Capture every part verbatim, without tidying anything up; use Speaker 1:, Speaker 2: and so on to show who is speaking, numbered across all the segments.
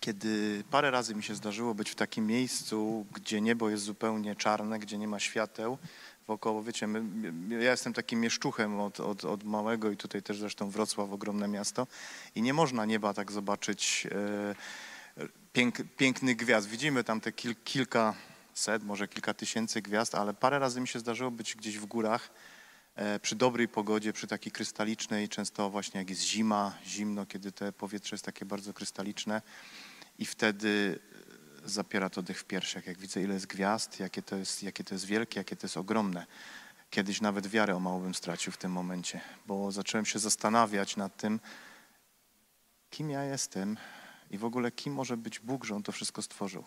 Speaker 1: kiedy parę razy mi się zdarzyło być w takim miejscu, gdzie niebo jest zupełnie czarne, gdzie nie ma świateł wokoło, wiecie, my, ja jestem takim mieszczuchem od, od, od małego i tutaj też zresztą Wrocław, ogromne miasto i nie można nieba tak zobaczyć e, pięk, pięknych gwiazd. Widzimy tam te kil, kilkaset, może kilka tysięcy gwiazd, ale parę razy mi się zdarzyło być gdzieś w górach e, przy dobrej pogodzie, przy takiej krystalicznej, często właśnie jak jest zima, zimno, kiedy to powietrze jest takie bardzo krystaliczne i wtedy zapiera to dych w piersiach, jak widzę, ile jest gwiazd, jakie to jest, jakie to jest wielkie, jakie to jest ogromne. Kiedyś nawet wiarę o mało bym stracił w tym momencie, bo zacząłem się zastanawiać nad tym, kim ja jestem i w ogóle kim może być Bóg, że On to wszystko stworzył.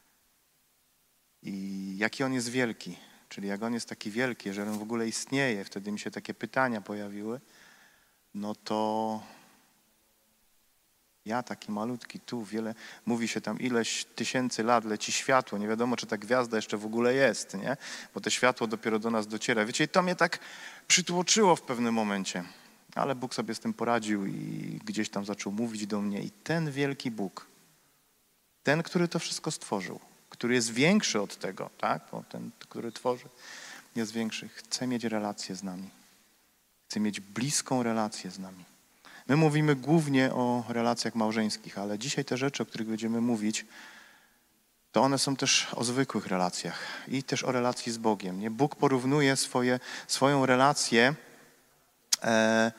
Speaker 1: I jaki On jest wielki, czyli jak On jest taki wielki, że On w ogóle istnieje, wtedy mi się takie pytania pojawiły, no to ja taki malutki, tu wiele, mówi się tam ileś tysięcy lat leci światło, nie wiadomo, czy ta gwiazda jeszcze w ogóle jest, nie? Bo to światło dopiero do nas dociera. Wiecie, i to mnie tak przytłoczyło w pewnym momencie, ale Bóg sobie z tym poradził i gdzieś tam zaczął mówić do mnie i ten wielki Bóg, ten, który to wszystko stworzył, który jest większy od tego, tak? Bo ten, który tworzy, jest większy, chce mieć relację z nami, chce mieć bliską relację z nami. My mówimy głównie o relacjach małżeńskich, ale dzisiaj te rzeczy, o których będziemy mówić, to one są też o zwykłych relacjach i też o relacji z Bogiem. Nie? Bóg porównuje swoje, swoją relację e,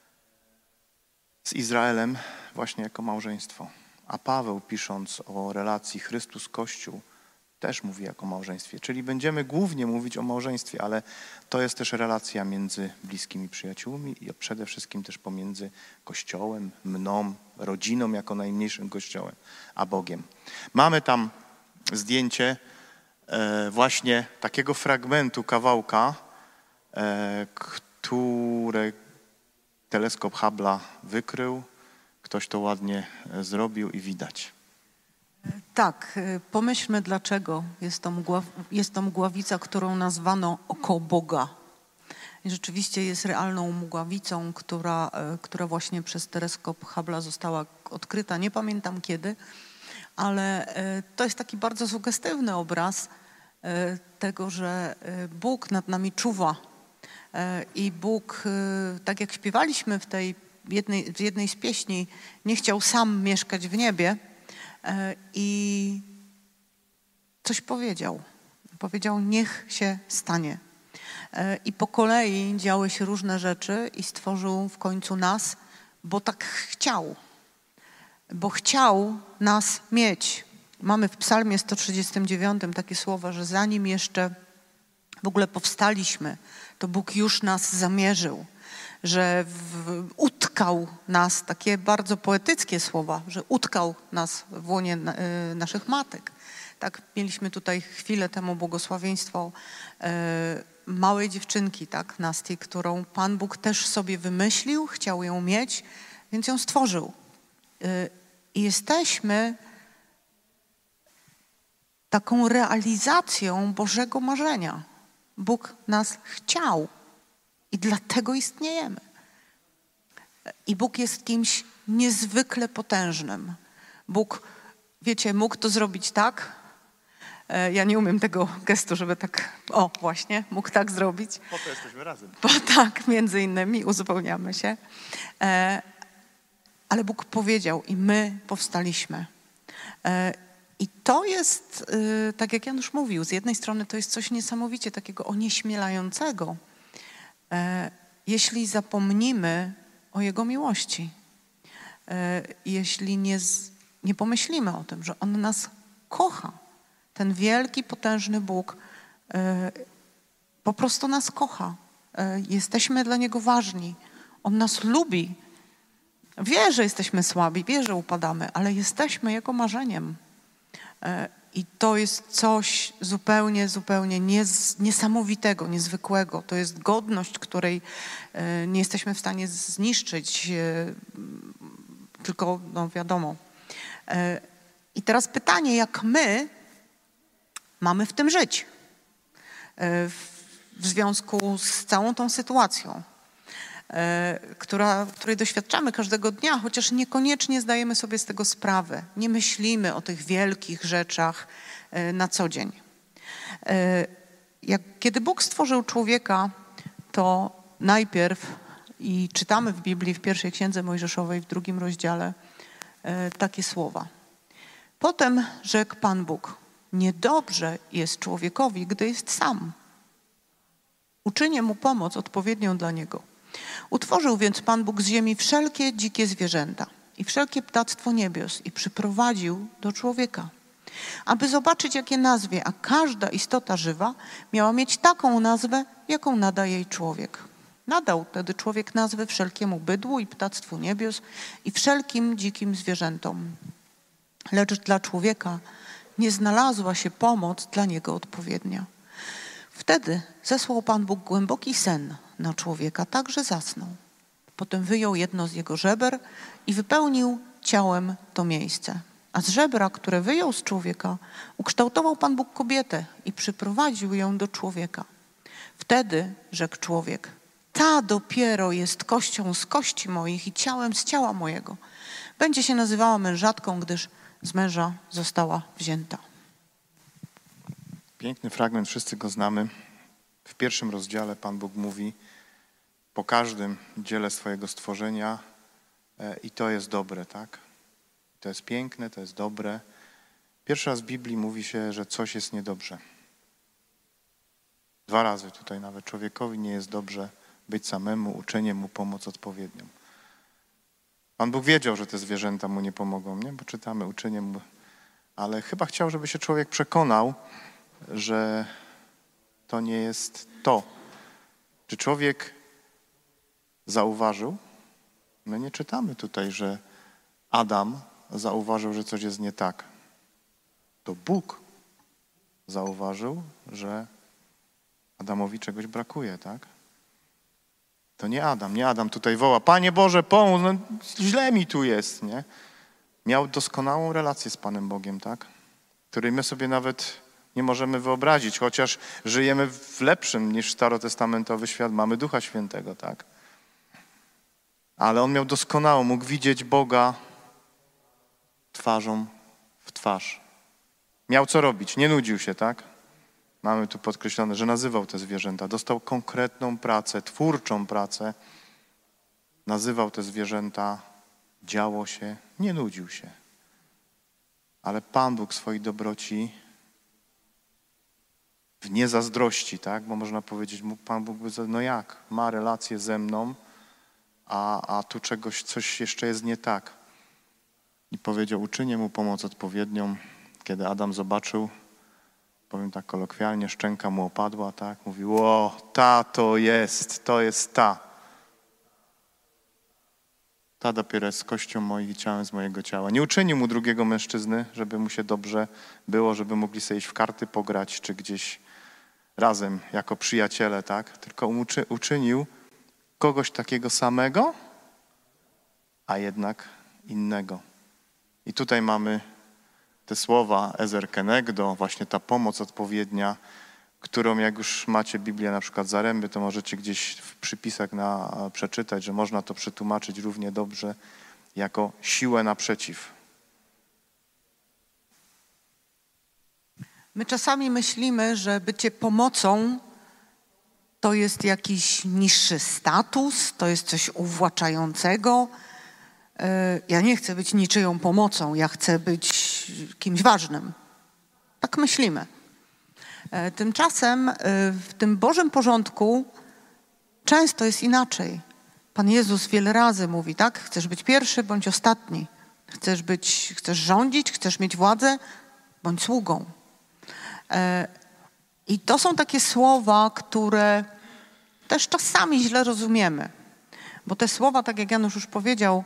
Speaker 1: z Izraelem właśnie jako małżeństwo. A Paweł, pisząc o relacji Chrystus-Kościół, też mówi jako małżeństwie. Czyli będziemy głównie mówić o małżeństwie, ale to jest też relacja między bliskimi przyjaciółmi i przede wszystkim też pomiędzy Kościołem, mną, rodziną jako najmniejszym Kościołem, a Bogiem. Mamy tam zdjęcie e, właśnie takiego fragmentu, kawałka, e, które teleskop Hubble'a wykrył. Ktoś to ładnie zrobił i widać.
Speaker 2: Tak, pomyślmy, dlaczego jest to, mgła, jest to mgławica, którą nazwano oko Boga. I rzeczywiście jest realną mgławicą, która, która właśnie przez teleskop Hubble'a została odkryta. Nie pamiętam kiedy, ale to jest taki bardzo sugestywny obraz tego, że Bóg nad nami czuwa. I Bóg, tak jak śpiewaliśmy w tej jednej, w jednej z pieśni, nie chciał sam mieszkać w niebie, i coś powiedział. Powiedział, niech się stanie. I po kolei działy się różne rzeczy i stworzył w końcu nas, bo tak chciał. Bo chciał nas mieć. Mamy w Psalmie sto trzydziestym dziewiątym takie słowa, że zanim jeszcze w ogóle powstaliśmy, to Bóg już nas zamierzył. Że w, utkał nas, takie bardzo poetyckie słowa, że utkał nas w łonie na, y, naszych matek. Tak, mieliśmy tutaj chwilę temu błogosławieństwo y, małej dziewczynki, tak, Nasti, którą Pan Bóg też sobie wymyślił, chciał ją mieć, więc ją stworzył. Y, I jesteśmy taką realizacją Bożego marzenia. Bóg nas chciał. I dlatego istniejemy. I Bóg jest kimś niezwykle potężnym. Bóg, wiecie, mógł to zrobić tak. Ja nie umiem tego gestu, żeby tak, o właśnie, mógł tak zrobić.
Speaker 1: Po to jesteśmy razem.
Speaker 2: Bo tak, między innymi uzupełniamy się. Ale Bóg powiedział i my powstaliśmy. I to jest, tak jak Janusz mówił, z jednej strony to jest coś niesamowicie takiego onieśmielającego, jeśli zapomnimy o Jego miłości, jeśli nie, nie pomyślimy o tym, że On nas kocha, ten wielki, potężny Bóg po prostu nas kocha. Jesteśmy dla Niego ważni. On nas lubi. Wie, że jesteśmy słabi, wie, że upadamy, ale jesteśmy Jego marzeniem. I to jest coś zupełnie, zupełnie niez, niesamowitego, niezwykłego. To jest godność, której e, nie jesteśmy w stanie zniszczyć, e, tylko, no wiadomo. E, I teraz pytanie, jak my mamy w tym żyć e, w, w związku z całą tą sytuacją. która, której doświadczamy każdego dnia, chociaż niekoniecznie zdajemy sobie z tego sprawę. Nie myślimy o tych wielkich rzeczach na co dzień. Jak, kiedy Bóg stworzył człowieka, to najpierw, i czytamy w Biblii w pierwszej księdze Mojżeszowej, w drugim rozdziale, takie słowa. Potem rzekł Pan Bóg, niedobrze jest człowiekowi, gdy jest sam. Uczynię mu pomoc odpowiednią dla niego. Utworzył więc Pan Bóg z ziemi wszelkie dzikie zwierzęta i wszelkie ptactwo niebios i przyprowadził do człowieka, aby zobaczyć, jak je nazwie, a każda istota żywa miała mieć taką nazwę, jaką nada jej człowiek. Nadał wtedy człowiek nazwę wszelkiemu bydłu i ptactwu niebios i wszelkim dzikim zwierzętom. Lecz dla człowieka nie znalazła się pomoc dla niego odpowiednia. Wtedy zesłał Pan Bóg głęboki sen na człowieka, tak że zasnął. Potem wyjął jedno z jego żeber i wypełnił ciałem to miejsce. A z żebra, które wyjął z człowieka, ukształtował Pan Bóg kobietę i przyprowadził ją do człowieka. Wtedy rzekł człowiek, ta dopiero jest kością z kości moich i ciałem z ciała mojego. Będzie się nazywała mężatką, gdyż z męża została wzięta.
Speaker 1: Piękny fragment, wszyscy go znamy. W pierwszym rozdziale Pan Bóg mówi po każdym dziele swojego stworzenia e, i to jest dobre, tak? To jest piękne, to jest dobre. Pierwszy raz w Biblii mówi się, że coś jest niedobrze. Dwa razy tutaj nawet człowiekowi nie jest dobrze być samemu, uczenie mu pomoc odpowiednią. Pan Bóg wiedział, że te zwierzęta mu nie pomogą, nie? Bo czytamy uczenie mu, ale chyba chciał, żeby się człowiek przekonał, że to nie jest to. Czy człowiek zauważył? My nie czytamy tutaj, że Adam zauważył, że coś jest nie tak. To Bóg zauważył, że Adamowi czegoś brakuje, tak? To nie Adam, nie Adam tutaj woła, Panie Boże, pomóż, no, źle mi tu jest, nie? Miał doskonałą relację z Panem Bogiem, tak? Której my sobie nawet nie możemy wyobrazić, chociaż żyjemy w lepszym niż starotestamentowy świat, mamy Ducha Świętego, tak? Ale on miał doskonałą, mógł widzieć Boga twarzą w twarz. Miał co robić, nie nudził się, tak? Mamy tu podkreślone, że nazywał te zwierzęta. Dostał konkretną pracę, twórczą pracę. Nazywał te zwierzęta, działo się, nie nudził się. Ale Pan Bóg swojej dobroci w niezazdrości, tak? Bo można powiedzieć, Pan Bóg, no jak? Ma relację ze mną, a, a tu czegoś, coś jeszcze jest nie tak. I powiedział, uczynię mu pomoc odpowiednią. Kiedy Adam zobaczył, powiem tak kolokwialnie, szczęka mu opadła, tak? Mówił, o, ta to jest, to jest ta. Ta dopiero jest z kością moich i ciałem z mojego ciała. Nie uczynił mu drugiego mężczyzny, żeby mu się dobrze było, żeby mogli sobie iść w karty pograć, czy gdzieś razem jako przyjaciele, tak? Tylko uczy, uczynił kogoś takiego samego, a jednak innego. I tutaj mamy te słowa Ezer Kenegdo, właśnie ta pomoc odpowiednia, którą jak już macie Biblię na przykład Zaręby, to możecie gdzieś w przypisach na, przeczytać, że można to przetłumaczyć równie dobrze jako siłę naprzeciw.
Speaker 2: My czasami myślimy, że bycie pomocą to jest jakiś niższy status, to jest coś uwłaczającego. Ja nie chcę być niczyją pomocą, ja chcę być kimś ważnym. Tak myślimy. Tymczasem w tym Bożym porządku często jest inaczej. Pan Jezus wiele razy mówi, tak? Chcesz być pierwszy, bądź ostatni. Chcesz być, chcesz rządzić, chcesz mieć władzę, bądź sługą. I to są takie słowa, które też czasami źle rozumiemy. Bo te słowa, tak jak Janusz już powiedział,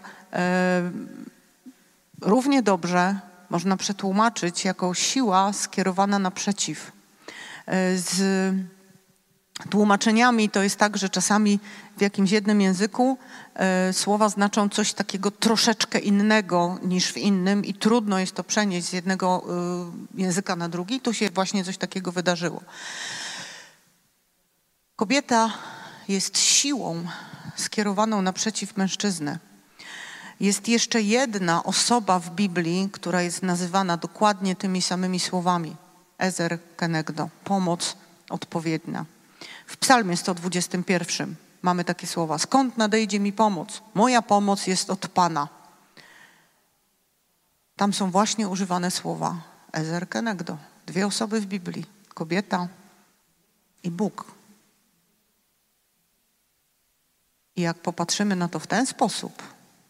Speaker 2: równie dobrze można przetłumaczyć jako siła skierowana naprzeciw. Z tłumaczeniami to jest tak, że czasami w jakimś jednym języku słowa znaczą coś takiego troszeczkę innego niż w innym i trudno jest to przenieść z jednego języka na drugi. Tu się właśnie coś takiego wydarzyło. Kobieta jest siłą skierowaną naprzeciw mężczyzny. Jest jeszcze jedna osoba w Biblii, która jest nazywana dokładnie tymi samymi słowami. Ezer Kenegdo, pomoc odpowiednia. W Psalmie sto dwudziestym pierwszym mamy takie słowa. Skąd nadejdzie mi pomoc? Moja pomoc jest od Pana. Tam są właśnie używane słowa Ezer Kenegdo. Dwie osoby w Biblii. Kobieta i Bóg. I jak popatrzymy na to w ten sposób,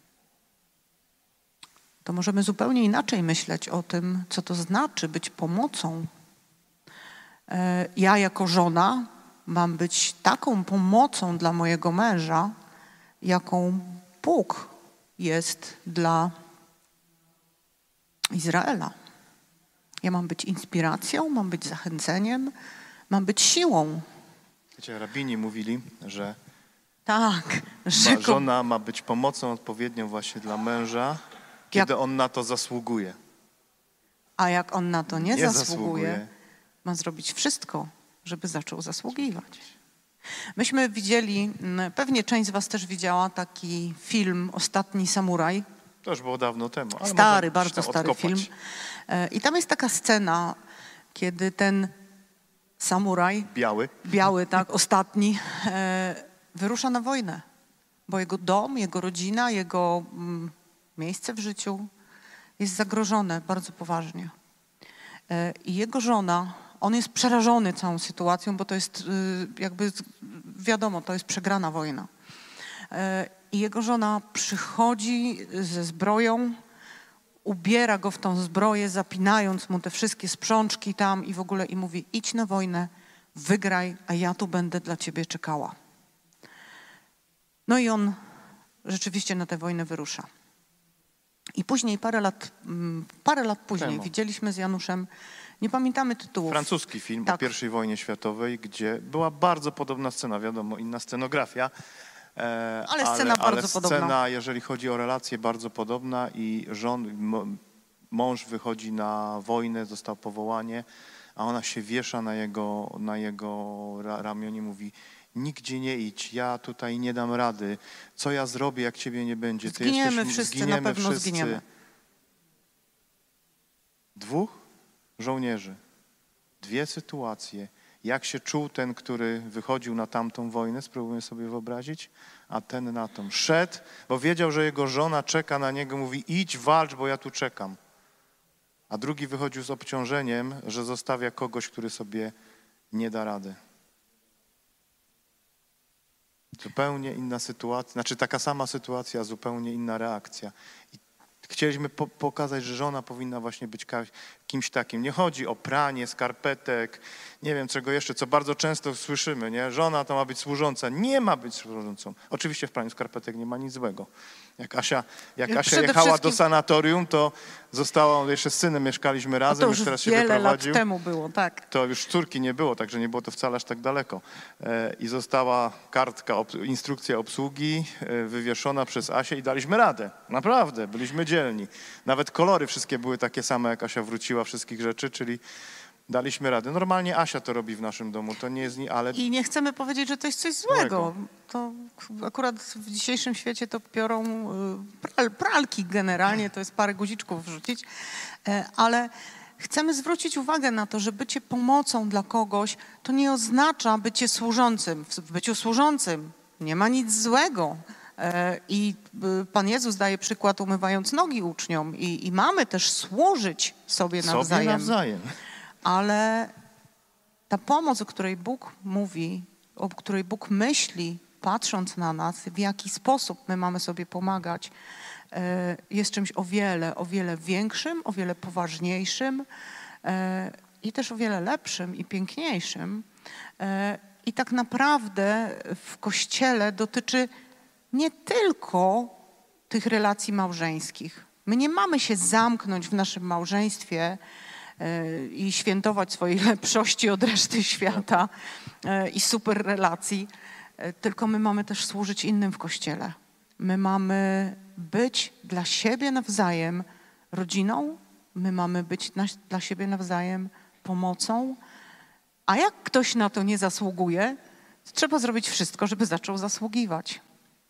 Speaker 2: to możemy zupełnie inaczej myśleć o tym, co to znaczy być pomocą. Ja jako żona mam być taką pomocą dla mojego męża, jaką Bóg jest dla Izraela. Ja mam być inspiracją, mam być zachęceniem, mam być siłą.
Speaker 1: Wiecie, rabini mówili, że
Speaker 2: Tak, że
Speaker 1: ma, żona ma być pomocą odpowiednią właśnie dla męża, kiedy
Speaker 2: Jak-
Speaker 1: on na to zasługuje.
Speaker 2: a jak on na to nie,
Speaker 1: Nie
Speaker 2: zasługuje,
Speaker 1: zasługuje.
Speaker 2: ma zrobić wszystko, żeby zaczął zasługiwać. Myśmy widzieli, m, pewnie część z was też widziała taki film Ostatni Samuraj.
Speaker 1: To już było dawno temu. Ale
Speaker 2: Stary,
Speaker 1: można
Speaker 2: bardzo
Speaker 1: gdzieś tam
Speaker 2: stary
Speaker 1: odkopać.
Speaker 2: film. E, I tam jest taka scena, kiedy ten samuraj,
Speaker 1: Biały.
Speaker 2: biały, tak, ostatni, e, wyrusza na wojnę. Bo jego dom, jego rodzina, jego mm, miejsce w życiu jest zagrożone bardzo poważnie. E, I jego żona, on jest przerażony całą sytuacją, bo to jest y, jakby, z- wiadomo, to jest przegrana wojna. E, I jego żona przychodzi ze zbroją, ubiera go w tą zbroję, zapinając mu te wszystkie sprzączki tam i w ogóle i mówi: idź na wojnę, wygraj, a ja tu będę dla ciebie czekała. No i on rzeczywiście na tę wojnę wyrusza. I później, parę lat, mm, parę lat później
Speaker 1: Temu.
Speaker 2: widzieliśmy z Januszem, nie pamiętamy tytułów.
Speaker 1: Francuski film o
Speaker 2: Tak.
Speaker 1: pierwszej wojnie światowej, gdzie była bardzo podobna scena, wiadomo, inna scenografia. e,
Speaker 2: Ale scena bardzo
Speaker 1: ale
Speaker 2: podobna.
Speaker 1: Scena, jeżeli chodzi o relacje, bardzo podobna i żon, mo- mąż wychodzi na wojnę, został powołanie, a ona się wiesza na jego, na jego ra, ramionie, mówi: nigdzie nie idź, ja tutaj nie dam rady, co ja zrobię, jak ciebie nie będzie? Ty
Speaker 2: Zginiemy
Speaker 1: jesteś,
Speaker 2: wszyscy, na
Speaker 1: zginiemy
Speaker 2: pewno
Speaker 1: wszyscy.
Speaker 2: zginiemy.
Speaker 1: Dwóch żołnierzy, dwie sytuacje. Jak się czuł ten, który wychodził na tamtą wojnę, spróbujmy sobie wyobrazić, a ten na tą. Szedł, bo wiedział, że jego żona czeka na niego, mówi: idź, walcz, bo ja tu czekam. A drugi wychodził z obciążeniem, że zostawia kogoś, który sobie nie da rady. Zupełnie inna sytuacja, znaczy taka sama sytuacja, zupełnie inna reakcja. I chcieliśmy po pokazać, że żona powinna właśnie być ka- kimś takim. Nie chodzi o pranie skarpetek, nie wiem czego jeszcze, co bardzo często słyszymy, nie? Żona to ma być służąca. Nie ma być służącą. Oczywiście w praniu skarpetek nie ma nic złego. Jak Asia, jak
Speaker 2: Ja
Speaker 1: Asia
Speaker 2: przede
Speaker 1: jechała
Speaker 2: wszystkim-
Speaker 1: do sanatorium, to została, jeszcze z synem mieszkaliśmy
Speaker 2: No
Speaker 1: razem,
Speaker 2: to
Speaker 1: już
Speaker 2: już
Speaker 1: teraz się
Speaker 2: wiele lat
Speaker 1: wyprowadził.
Speaker 2: temu było, tak.
Speaker 1: To już córki nie było, także nie było to wcale aż tak daleko. E, I została kartka, obs- instrukcja obsługi e, wywieszona przez Asię i daliśmy radę. Naprawdę, byliśmy dzielni. Nawet kolory wszystkie były takie same, jak Asia wróciła wszystkich rzeczy, czyli daliśmy radę. Normalnie Asia to robi w naszym domu, to nie jest, ni- ale
Speaker 2: I nie chcemy powiedzieć, że to jest coś złego. To akurat w dzisiejszym świecie to biorą y, pral, pralki generalnie, to jest parę guziczków wrzucić, e, ale chcemy zwrócić uwagę na to, że bycie pomocą dla kogoś to nie oznacza bycie służącym. W w byciu służącym nie ma nic złego. E, I y, Pan Jezus daje przykład, umywając nogi uczniom i, i mamy też służyć sobie
Speaker 1: sobie
Speaker 2: nawzajem.
Speaker 1: nawzajem.
Speaker 2: Ale ta pomoc, o której Bóg mówi, o której Bóg myśli, patrząc na nas, w jaki sposób my mamy sobie pomagać, e, jest czymś o wiele, o wiele większym, o wiele poważniejszym e, i też o wiele lepszym i piękniejszym. E, I tak naprawdę w Kościele dotyczy nie tylko tych relacji małżeńskich. My nie mamy się zamknąć w naszym małżeństwie e, i świętować swojej lepszości od reszty świata e, i super relacji, e, tylko my mamy też służyć innym w Kościele. My mamy być dla siebie nawzajem rodziną, my mamy być na, dla siebie nawzajem pomocą, a jak ktoś na to nie zasługuje, to trzeba zrobić wszystko, żeby zaczął zasługiwać.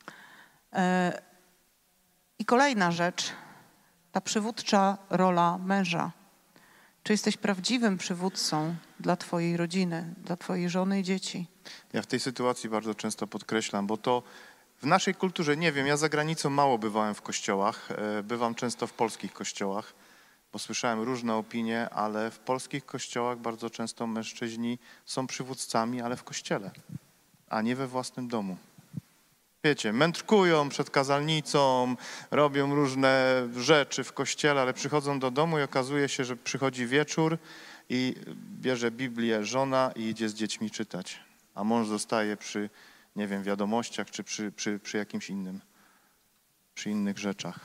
Speaker 2: E, I kolejna rzecz, ta przywódcza rola męża. Czy jesteś prawdziwym przywódcą dla twojej rodziny, dla twojej żony i dzieci?
Speaker 1: Ja w tej sytuacji bardzo często podkreślam, bo to w naszej kulturze, nie wiem, ja za granicą mało bywałem w kościołach, e, bywam często w polskich kościołach, bo słyszałem różne opinie, ale w polskich kościołach bardzo często mężczyźni są przywódcami, ale w kościele, a nie we własnym domu. Wiecie, mędrkują przed kazalnicą, robią różne rzeczy w kościele, ale przychodzą do domu i okazuje się, że przychodzi wieczór i bierze Biblię żona i idzie z dziećmi czytać, a mąż zostaje przy, nie wiem, wiadomościach czy przy, przy, przy jakimś innym, przy innych rzeczach.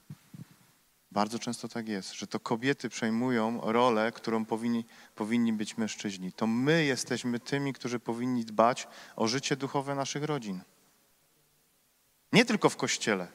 Speaker 1: Bardzo często tak jest, że to kobiety przejmują rolę, którą powinni, powinni być mężczyźni. To my jesteśmy tymi, którzy powinni dbać o życie duchowe naszych rodzin. Nie tylko w kościele,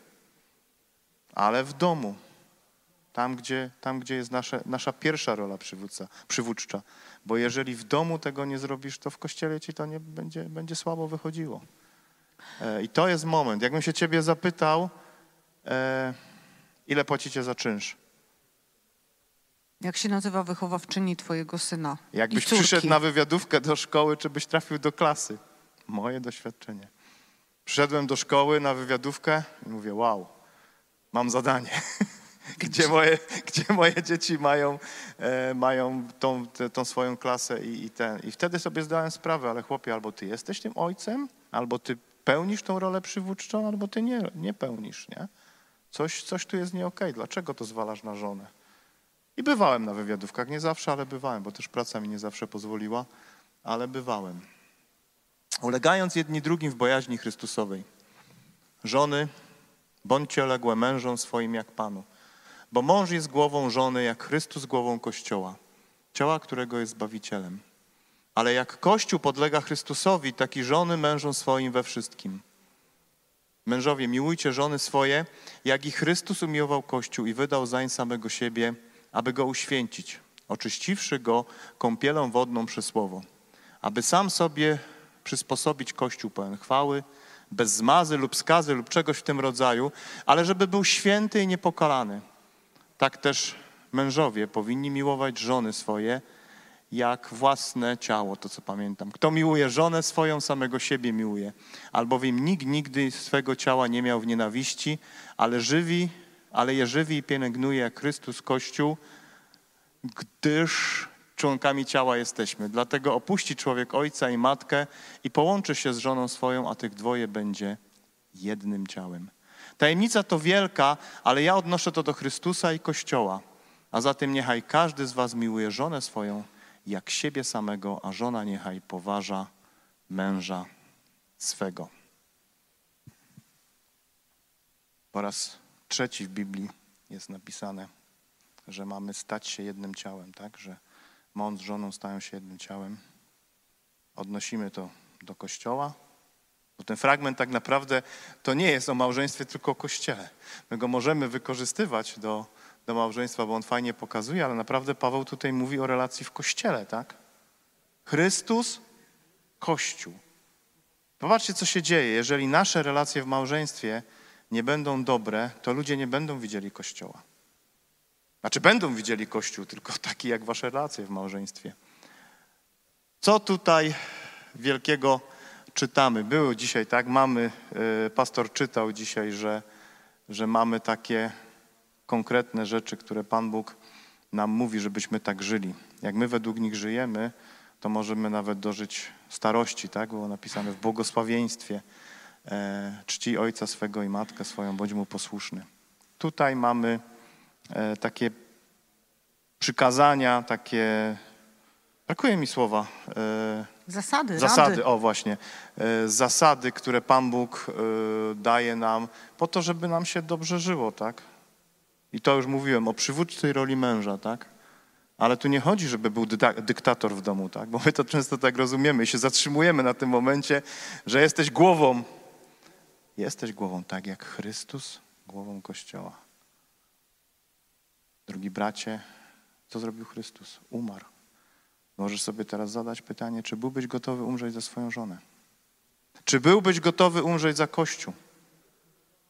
Speaker 1: ale w domu. Tam, gdzie, tam, gdzie jest nasze, nasza pierwsza rola przywódca, przywódcza. Bo jeżeli w domu tego nie zrobisz, to w kościele ci to nie będzie, będzie słabo wychodziło. E, I to jest moment. Jakbym się ciebie zapytał, e, ile płacicie za czynsz?
Speaker 2: Jak się nazywa wychowawczyni twojego syna
Speaker 1: Jakbyś
Speaker 2: i córki?
Speaker 1: przyszedł na wywiadówkę do szkoły, czy byś trafił do klasy? Moje doświadczenie. Przyszedłem do szkoły na wywiadówkę i mówię, wow, mam zadanie. Gdzie moje, gdzie moje dzieci mają, e, mają tą, te, tą swoją klasę i, i ten. I wtedy sobie zdałem sprawę, ale chłopie, albo ty jesteś tym ojcem, albo ty pełnisz tą rolę przywódczą, albo ty nie, nie pełnisz, nie? Coś, coś tu jest nie okej. Dlaczego to zwalasz na żonę? I bywałem na wywiadówkach, nie zawsze, ale bywałem, bo też praca mi nie zawsze pozwoliła, ale bywałem. Ulegając jedni drugim w bojaźni Chrystusowej. Żony, bądźcie uległe mężom swoim jak Panu. Bo mąż jest głową żony, jak Chrystus głową Kościoła, ciała, którego jest Zbawicielem. Ale jak Kościół podlega Chrystusowi, tak i żony mężom swoim we wszystkim. Mężowie, miłujcie żony swoje, jak i Chrystus umiłował Kościół i wydał zań samego siebie, aby go uświęcić, oczyściwszy go kąpielą wodną przez słowo, aby sam sobie przysposobić Kościół pełen chwały, bez zmazy lub skazy lub czegoś w tym rodzaju, ale żeby był święty i niepokalany. Tak też mężowie powinni miłować żony swoje jak własne ciało, to co pamiętam. Kto miłuje żonę swoją, samego siebie miłuje. Albowiem nikt nigdy swego ciała nie miał w nienawiści, ale żywi, ale je żywi i pielęgnuje jak Chrystus Kościół, gdyż członkami ciała jesteśmy. Dlatego opuści człowiek ojca i matkę i połączy się z żoną swoją, a tych dwoje będzie jednym ciałem. Tajemnica to wielka, ale ja odnoszę to do Chrystusa i Kościoła. A zatem niechaj każdy z was miłuje żonę swoją jak siebie samego, a żona niechaj poważa męża swego. Po raz trzeci w Biblii jest napisane, że mamy stać się jednym ciałem, tak? Że mąż z żoną stają się jednym ciałem. Odnosimy to do Kościoła. Bo ten fragment tak naprawdę to nie jest o małżeństwie, tylko o Kościele. My go możemy wykorzystywać do, do małżeństwa, bo on fajnie pokazuje, ale naprawdę Paweł tutaj mówi o relacji w Kościele, tak? Chrystus, Kościół. Popatrzcie, co się dzieje. Jeżeli nasze relacje w małżeństwie nie będą dobre, to ludzie nie będą widzieli Kościoła. Znaczy będą widzieli Kościół, tylko taki jak wasze relacje w małżeństwie. Co tutaj wielkiego czytamy? Było dzisiaj, tak? Mamy, pastor czytał dzisiaj, że, że mamy takie konkretne rzeczy, które Pan Bóg nam mówi, żebyśmy tak żyli. Jak my według nich żyjemy, to możemy nawet dożyć starości, tak? Było napisane w błogosławieństwie. E, czci ojca swego i matkę swoją, bądź mu posłuszny. Tutaj mamy e, takie przykazania, takie, brakuje mi słowa. E,
Speaker 2: Zasady,
Speaker 1: Zasady,
Speaker 2: rady.
Speaker 1: o właśnie. E, zasady, które Pan Bóg e, daje nam po to, żeby nam się dobrze żyło, tak? I to już mówiłem o przywódczej roli męża, tak? Ale tu nie chodzi, żeby był dy- dyktator w domu, tak? Bo my to często tak rozumiemy i się zatrzymujemy na tym momencie, że jesteś głową. Jesteś głową, tak jak Chrystus, głową Kościoła. Drogi bracie, co zrobił Chrystus? Umarł. Możesz sobie teraz zadać pytanie, czy byłbyś gotowy umrzeć za swoją żonę? Czy byłbyś gotowy umrzeć za Kościół?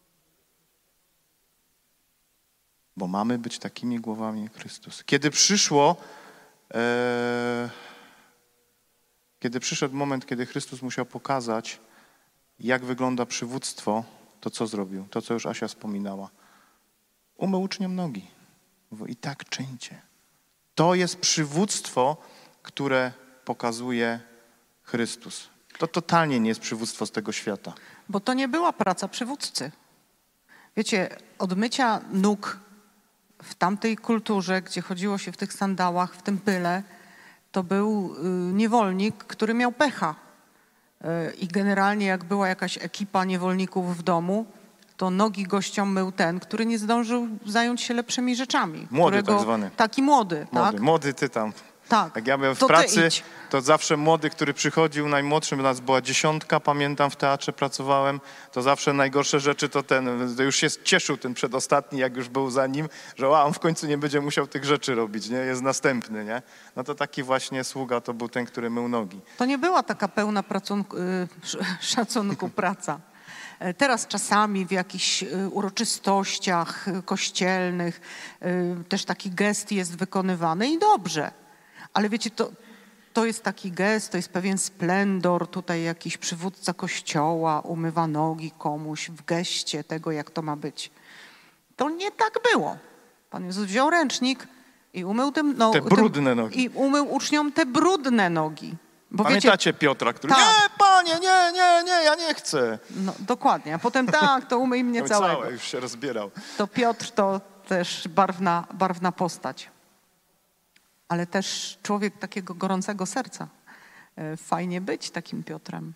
Speaker 1: bo mamy być takimi głowami jak Chrystus. Kiedy przyszło, e, kiedy przyszedł moment, kiedy Chrystus musiał pokazać, jak wygląda przywództwo, to co zrobił? To, co już Asia wspominała. Umył uczniom nogi. Mówi, i tak czyńcie. To jest przywództwo, które pokazuje Chrystus. To totalnie nie jest przywództwo z tego świata.
Speaker 2: Bo to nie była praca przywódcy. Wiecie, od mycia nóg w tamtej kulturze, gdzie chodziło się w tych sandałach, w tym pyle, to był y, niewolnik, który miał pecha. Y, I generalnie jak była jakaś ekipa niewolników w domu, to nogi gościom mył ten, który nie zdążył zająć się lepszymi rzeczami.
Speaker 1: Młody
Speaker 2: którego,
Speaker 1: tak zwany.
Speaker 2: Taki młody,
Speaker 1: Młody,
Speaker 2: tak?
Speaker 1: młody ty tam.
Speaker 2: Tak.
Speaker 1: Jak ja byłem w
Speaker 2: To ty
Speaker 1: pracy,
Speaker 2: idź.
Speaker 1: to zawsze młody, który przychodził, najmłodszym, u nas była dziesiątka, pamiętam, w teatrze pracowałem, to zawsze najgorsze rzeczy to ten, to już się cieszył ten przedostatni, jak już był za nim, że a, on w końcu nie będzie musiał tych rzeczy robić, nie? Jest następny, nie? No to taki właśnie sługa to był ten, który mył nogi.
Speaker 2: To nie była taka pełna praconku, y, szacunku praca. Teraz czasami w jakichś uroczystościach kościelnych też taki gest jest wykonywany i dobrze. Ale wiecie, to, to jest taki gest, to jest pewien splendor. Tutaj jakiś przywódca kościoła umywa nogi komuś w geście tego, jak to ma być. To nie tak było. Pan Jezus wziął ręcznik i umył tym, no,
Speaker 1: Te brudne
Speaker 2: tym,
Speaker 1: nogi.
Speaker 2: I umył uczniom te brudne nogi. Bo
Speaker 1: Pamiętacie
Speaker 2: wiecie,
Speaker 1: Piotra, który
Speaker 2: tak.
Speaker 1: nie, panie, nie, nie, nie, ja nie chcę.
Speaker 2: No, dokładnie. A potem tak, to umyj mnie całego.
Speaker 1: Całe już się rozbierał.
Speaker 2: To Piotr to też barwna, barwna postać. Ale też człowiek takiego gorącego serca. Fajnie być takim Piotrem.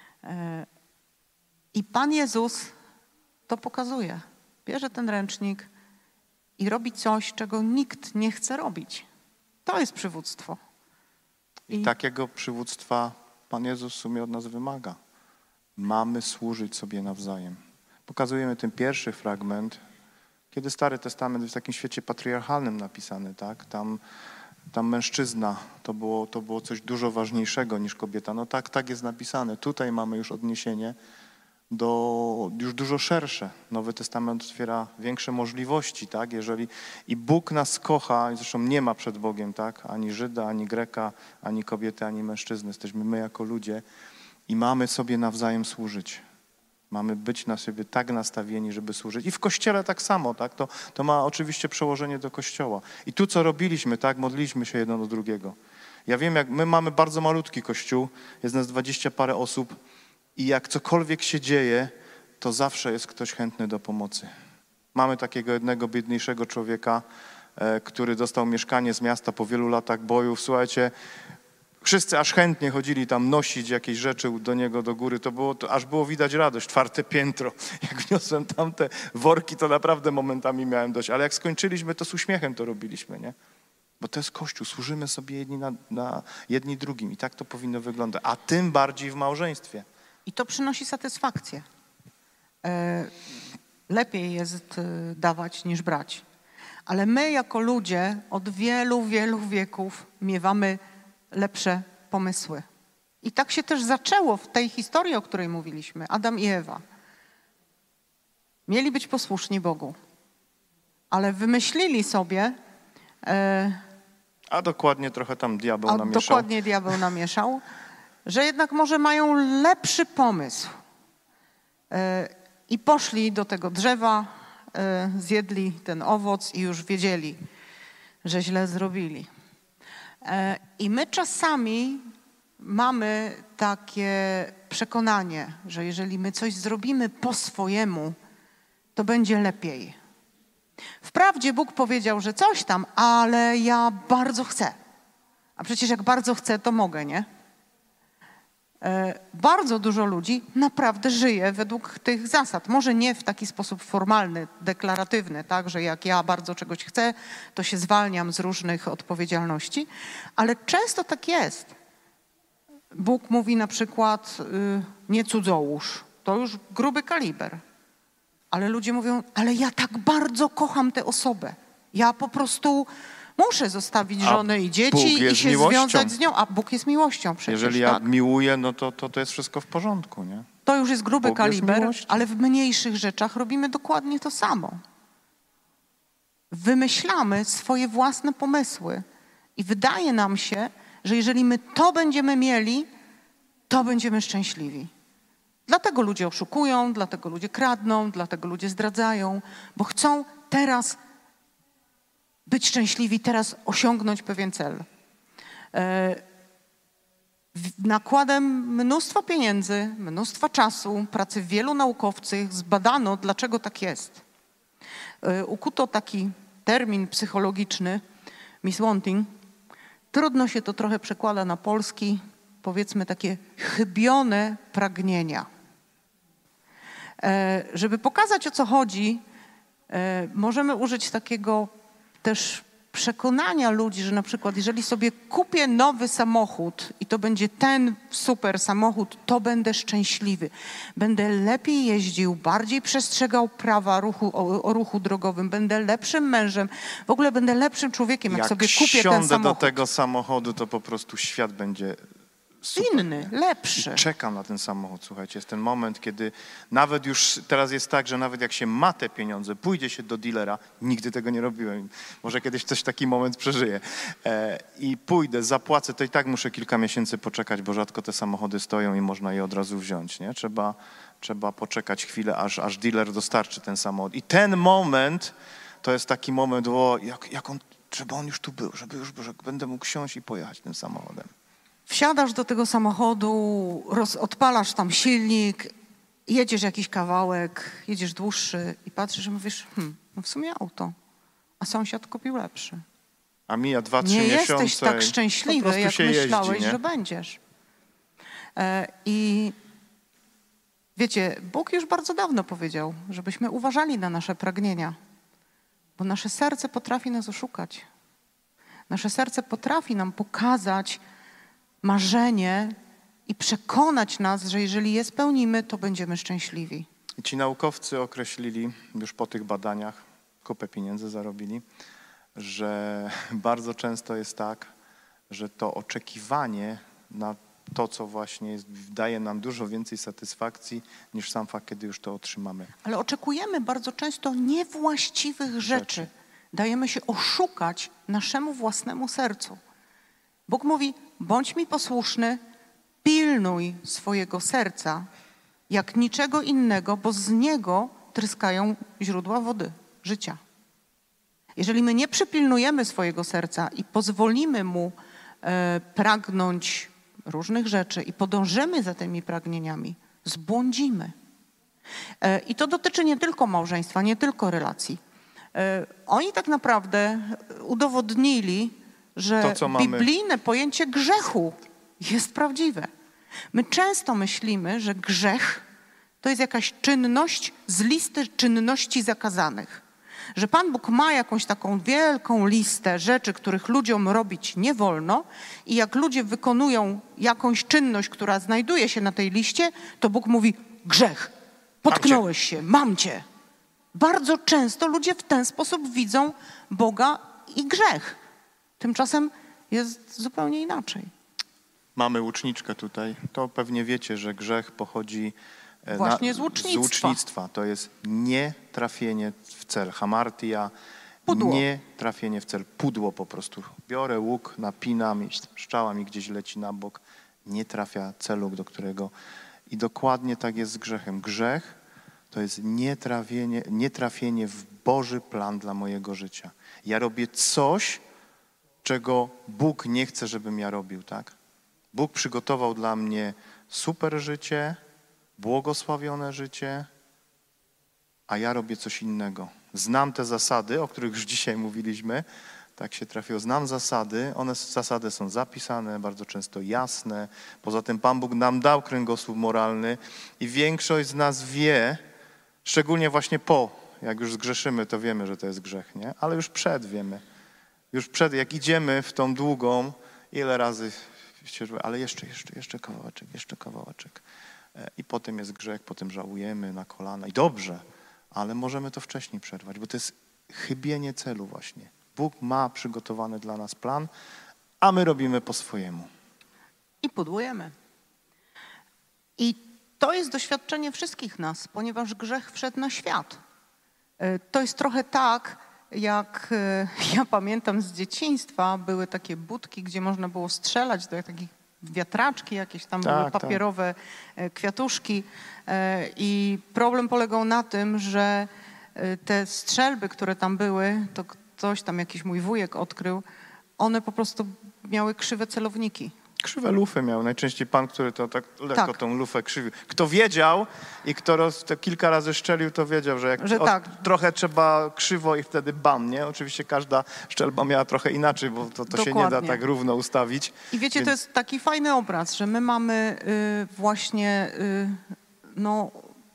Speaker 2: I Pan Jezus to pokazuje. Bierze ten ręcznik i robi coś, czego nikt nie chce robić. To jest przywództwo.
Speaker 1: I, I takiego przywództwa Pan Jezus w sumie od nas wymaga. Mamy służyć sobie nawzajem. Pokazujemy ten pierwszy fragment, kiedy Stary Testament jest w takim świecie patriarchalnym napisany, tak? Tam, tam mężczyzna to było, to było coś dużo ważniejszego niż kobieta. No tak, tak jest napisane. Tutaj mamy już odniesienie do już dużo szersze. Nowy Testament otwiera większe możliwości, tak? Jeżeli i Bóg nas kocha, zresztą nie ma przed Bogiem, tak? Ani Żyda, ani Greka, ani kobiety, ani mężczyzny. Jesteśmy my jako ludzie i mamy sobie nawzajem służyć. Mamy być na siebie tak nastawieni, żeby służyć. I w Kościele tak samo, tak? To, to ma oczywiście przełożenie do Kościoła. I tu co robiliśmy, tak? Modliliśmy się jedno do drugiego. Ja wiem, jak my mamy bardzo malutki Kościół, jest nas dwadzieścia parę osób, i jak cokolwiek się dzieje, to zawsze jest ktoś chętny do pomocy. Mamy takiego jednego biedniejszego człowieka, e, który dostał mieszkanie z miasta po wielu latach bojów. Słuchajcie, wszyscy aż chętnie chodzili tam nosić jakieś rzeczy do niego do góry. To było, to aż było widać radość, czwarte piętro. Jak wniosłem tam te worki, to naprawdę momentami miałem dość. Ale jak skończyliśmy, to z uśmiechem to robiliśmy, nie? Bo to jest Kościół, służymy sobie jedni, na, na, jedni drugim i tak to powinno wyglądać. A tym bardziej w małżeństwie.
Speaker 2: I to przynosi satysfakcję. Lepiej jest dawać niż brać. Ale my jako ludzie od wielu, wielu wieków miewamy lepsze pomysły. I tak się też zaczęło w tej historii, o której mówiliśmy. Adam i Ewa. Mieli być posłuszni Bogu. Ale wymyślili sobie...
Speaker 1: A dokładnie trochę tam diabeł
Speaker 2: a
Speaker 1: namieszał.
Speaker 2: Dokładnie diabeł namieszał. Że jednak może mają lepszy pomysł. I poszli do tego drzewa, zjedli ten owoc i już wiedzieli, że źle zrobili. I my czasami mamy takie przekonanie, że jeżeli my coś zrobimy po swojemu, to będzie lepiej. Wprawdzie Bóg powiedział, że coś tam, ale ja bardzo chcę. A przecież jak bardzo chcę, to mogę, nie? Bardzo dużo ludzi naprawdę żyje według tych zasad. Może nie w taki sposób formalny, deklaratywny, tak, że jak ja bardzo czegoś chcę, to się zwalniam z różnych odpowiedzialności, ale często tak jest. Bóg mówi na przykład nie cudzołóż. To już gruby kaliber. Ale ludzie mówią, ale ja tak bardzo kocham tę osobę. Ja po prostu... Muszę zostawić żonę
Speaker 1: a
Speaker 2: i dzieci i się
Speaker 1: miłością.
Speaker 2: związać z nią, a Bóg jest miłością przecież.
Speaker 1: Jeżeli ja
Speaker 2: tak?
Speaker 1: miłuję, no to, to to jest wszystko w porządku, nie?
Speaker 2: To już jest gruby
Speaker 1: Bóg
Speaker 2: kaliber,
Speaker 1: jest
Speaker 2: ale w mniejszych rzeczach robimy dokładnie to samo. wymyślamy swoje własne pomysły i wydaje nam się, że jeżeli my to będziemy mieli, to będziemy szczęśliwi. Dlatego ludzie oszukują, dlatego ludzie kradną, dlatego ludzie zdradzają, bo chcą teraz być szczęśliwi, teraz osiągnąć pewien cel. Nakładem mnóstwa pieniędzy, mnóstwa czasu, pracy wielu naukowców zbadano, dlaczego tak jest. Ukuto taki termin psychologiczny, miswanting. Trudno się to trochę przekłada na polski, powiedzmy takie chybione pragnienia. Żeby pokazać, o co chodzi, możemy użyć takiego też przekonania ludzi, że na przykład jeżeli sobie kupię nowy samochód i to będzie ten super samochód, to będę szczęśliwy. Będę lepiej jeździł, bardziej przestrzegał prawa ruchu, o, o ruchu drogowym, będę lepszym mężem, w ogóle będę lepszym człowiekiem, jak, jak sobie kupię ten samochód.
Speaker 1: do tego samochodu, to po prostu świat będzie super,
Speaker 2: inny, lepszy.
Speaker 1: I czekam na ten samochód, słuchajcie. Jest ten moment, kiedy nawet już teraz jest tak, że nawet jak się ma te pieniądze, pójdzie się do dealera, nigdy tego nie robiłem, może kiedyś coś taki moment przeżyję e, i pójdę, zapłacę, to i tak muszę kilka miesięcy poczekać, bo rzadko te samochody stoją i można je od razu wziąć, nie? Trzeba, trzeba poczekać chwilę, aż, aż dealer dostarczy ten samochód. I ten moment to jest taki moment, o, jak, jak on, żeby on już tu był, żeby już że będę mógł siąść i pojechać tym samochodem.
Speaker 2: Wsiadasz do tego samochodu, roz, odpalasz tam silnik, jedziesz jakiś kawałek, jedziesz dłuższy i patrzysz i mówisz, hmm, no w sumie auto, a sąsiad kupił lepszy.
Speaker 1: A mija dwa, trzy
Speaker 2: nie
Speaker 1: miesiące.
Speaker 2: Nie jesteś tak szczęśliwy, jak myślałeś, jeździ, że będziesz. E, I wiecie, Bóg już bardzo dawno powiedział, żebyśmy uważali na nasze pragnienia, bo nasze serce potrafi nas oszukać. Nasze serce potrafi nam pokazać marzenie i przekonać nas, że jeżeli je spełnimy, to będziemy szczęśliwi.
Speaker 1: I ci naukowcy określili już po tych badaniach, kupę pieniędzy zarobili, że bardzo często jest tak, że to oczekiwanie na to, co właśnie jest, daje nam dużo więcej satysfakcji niż sam fakt, kiedy już to otrzymamy.
Speaker 2: Ale oczekujemy bardzo często niewłaściwych rzeczy. rzeczy. Dajemy się oszukać naszemu własnemu sercu. Bóg mówi, bądź mi posłuszny, pilnuj swojego serca jak niczego innego, bo z niego tryskają źródła wody, życia. Jeżeli my nie przypilnujemy swojego serca i pozwolimy mu e, pragnąć różnych rzeczy i podążymy za tymi pragnieniami, zbłądzimy. E, I to dotyczy nie tylko małżeństwa, nie tylko relacji. E, oni tak naprawdę udowodnili, że to, biblijne pojęcie grzechu jest prawdziwe. My często myślimy, że grzech to jest jakaś czynność z listy czynności zakazanych. Że Pan Bóg ma jakąś taką wielką listę rzeczy, których ludziom robić nie wolno i jak ludzie wykonują jakąś czynność, która znajduje się na tej liście, to Bóg mówi grzech, potknąłeś się, mam cię. Bardzo często ludzie w ten sposób widzą Boga i grzech. Tymczasem jest zupełnie inaczej.
Speaker 1: Mamy łuczniczkę tutaj. To pewnie wiecie, że grzech pochodzi
Speaker 2: właśnie
Speaker 1: na,
Speaker 2: z łucznictwa.
Speaker 1: z łucznictwa. To jest nietrafienie w cel. Hamartia,
Speaker 2: pudło.
Speaker 1: Nie trafienie w cel. Pudło po prostu. Biorę łuk, napinam i strzała mi gdzieś leci na bok. Nie trafia celu, do którego... I dokładnie tak jest z grzechem. Grzech to jest nietrafienie, nietrafienie w Boży plan dla mojego życia. Ja robię coś, czego Bóg nie chce, żebym ja robił, tak? Bóg przygotował dla mnie super życie, błogosławione życie, a ja robię coś innego. Znam te zasady, o których już dzisiaj mówiliśmy, tak się trafiło. Znam zasady, one zasady są zapisane, bardzo często jasne. Poza tym Pan Bóg nam dał kręgosłup moralny i większość z nas wie, szczególnie właśnie po, jak już zgrzeszymy, to wiemy, że to jest grzech, nie? Ale już przed wiemy. Już przed, jak idziemy w tą długą, ile razy, ale jeszcze, jeszcze, jeszcze kawałeczek, jeszcze kawałeczek. I potem jest grzech, potem żałujemy na kolana. I dobrze, ale możemy to wcześniej przerwać, bo to jest chybienie celu właśnie. Bóg ma przygotowany dla nas plan, a my robimy po swojemu.
Speaker 2: I pudłujemy. I to jest doświadczenie wszystkich nas, ponieważ grzech wszedł na świat. To jest trochę tak, jak e, ja pamiętam z dzieciństwa, były takie budki, gdzie można było strzelać do takich wiatraczki, jakieś tam
Speaker 1: Tak,
Speaker 2: były
Speaker 1: tak.
Speaker 2: papierowe e, kwiatuszki. E, I problem polegał na tym, że e, te strzelby, które tam były, to ktoś tam, jakiś mój wujek odkrył, one po prostu miały krzywe celowniki.
Speaker 1: Krzywe lufy miał. Najczęściej pan, który to tak lekko
Speaker 2: Tak.
Speaker 1: tą lufę krzywił. Kto wiedział i kto roz, to kilka razy szczelił, to wiedział, że jak
Speaker 2: Że
Speaker 1: od,
Speaker 2: tak.
Speaker 1: trochę trzeba krzywo i wtedy bam, nie? Oczywiście każda szczelba miała trochę inaczej, bo to, to się nie da
Speaker 2: Dokładnie.
Speaker 1: tak równo ustawić.
Speaker 2: I wiecie,
Speaker 1: Więc-
Speaker 2: to jest taki fajny obraz, że my mamy y, właśnie y, no,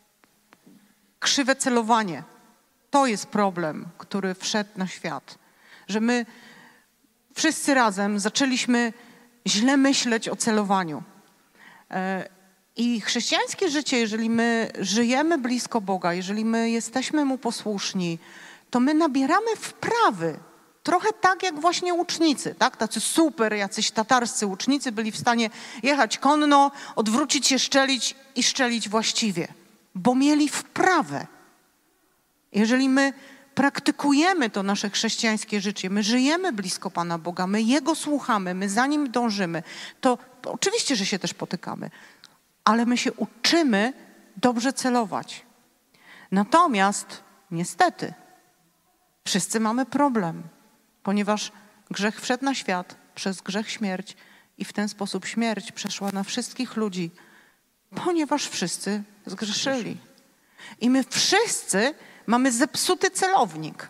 Speaker 2: krzywe celowanie. To jest problem, który wszedł na świat. Że my wszyscy razem zaczęliśmy źle myśleć o celowaniu. E, I chrześcijańskie życie, jeżeli my żyjemy blisko Boga, jeżeli my jesteśmy Mu posłuszni, to my nabieramy wprawy. Trochę tak jak właśnie łucznicy, tak? Tacy super, jacyś tatarscy łucznicy byli w stanie jechać konno, odwrócić się, szczelić i szczelić właściwie, bo mieli wprawę. Jeżeli my praktykujemy to nasze chrześcijańskie życie, my żyjemy blisko Pana Boga, my Jego słuchamy, my za Nim dążymy, to, to oczywiście, że się też potykamy, ale my się uczymy dobrze celować. Natomiast niestety wszyscy mamy problem, ponieważ grzech wszedł na świat, przez grzech śmierć i w ten sposób śmierć przeszła na wszystkich ludzi, ponieważ wszyscy zgrzeszyli. I my wszyscy mamy zepsuty celownik.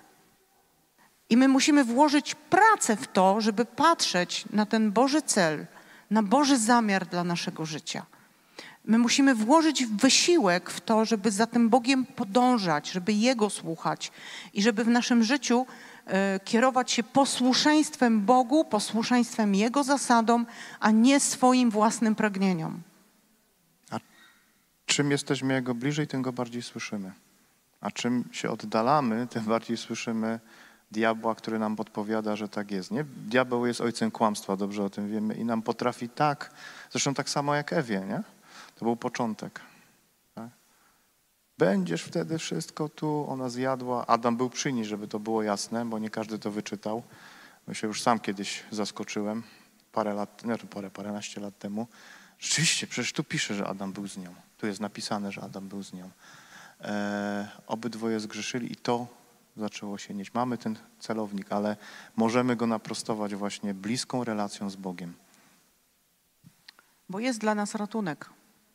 Speaker 2: I my musimy włożyć pracę w to, żeby patrzeć na ten Boży cel, na Boży zamiar dla naszego życia. My musimy włożyć wysiłek w to, żeby za tym Bogiem podążać, żeby Jego słuchać i żeby w naszym życiu e, kierować się posłuszeństwem Bogu, posłuszeństwem Jego zasadom, a nie swoim własnym pragnieniom.
Speaker 1: Czym jesteśmy Jego bliżej, tym Go bardziej słyszymy. A czym się oddalamy, tym bardziej słyszymy diabła, który nam podpowiada, że tak jest. Nie? Diabeł jest ojcem kłamstwa, dobrze o tym wiemy i nam potrafi tak, zresztą tak samo jak Ewie, nie? To był początek. Tak? Będziesz wtedy wszystko tu, ona zjadła. Adam był przy niej, żeby to było jasne, bo nie każdy to wyczytał. My się już sam kiedyś zaskoczyłem, parę lat, nie, parę, paręnaście lat temu. Rzeczywiście, przecież tu pisze, że Adam był z nią. Tu jest napisane, że Adam był z nią. E, obydwoje zgrzeszyli i to zaczęło się nieść. Mamy ten celownik, ale możemy go naprostować właśnie bliską relacją z Bogiem.
Speaker 2: Bo jest dla nas ratunek.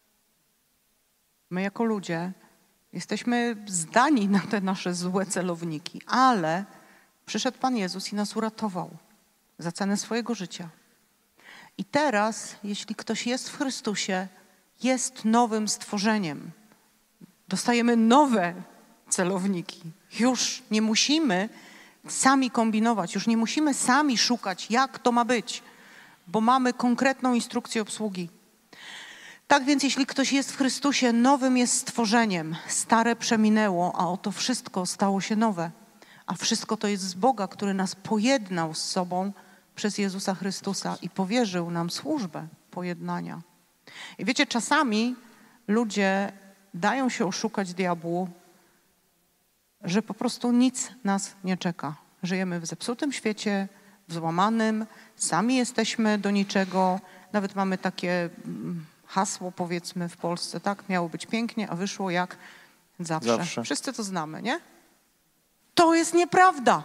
Speaker 2: My jako ludzie jesteśmy zdani na te nasze złe celowniki, ale przyszedł Pan Jezus i nas uratował za cenę swojego życia. I teraz, jeśli ktoś jest w Chrystusie, jest nowym stworzeniem. Dostajemy nowe celowniki. Już nie musimy sami kombinować, już nie musimy sami szukać, jak to ma być, bo mamy konkretną instrukcję obsługi. Tak więc, jeśli ktoś jest w Chrystusie, nowym jest stworzeniem. Stare przeminęło, a oto wszystko stało się nowe. A wszystko to jest z Boga, który nas pojednał z sobą przez Jezusa Chrystusa i powierzył nam służbę pojednania. I wiecie, czasami ludzie dają się oszukać diabłu, że po prostu nic nas nie czeka. Żyjemy w zepsutym świecie, w złamanym, sami jesteśmy do niczego. Nawet mamy takie hasło, powiedzmy, w Polsce, tak? Miało być pięknie, a wyszło jak zawsze.
Speaker 1: Zawsze.
Speaker 2: Wszyscy to znamy, nie? To jest nieprawda.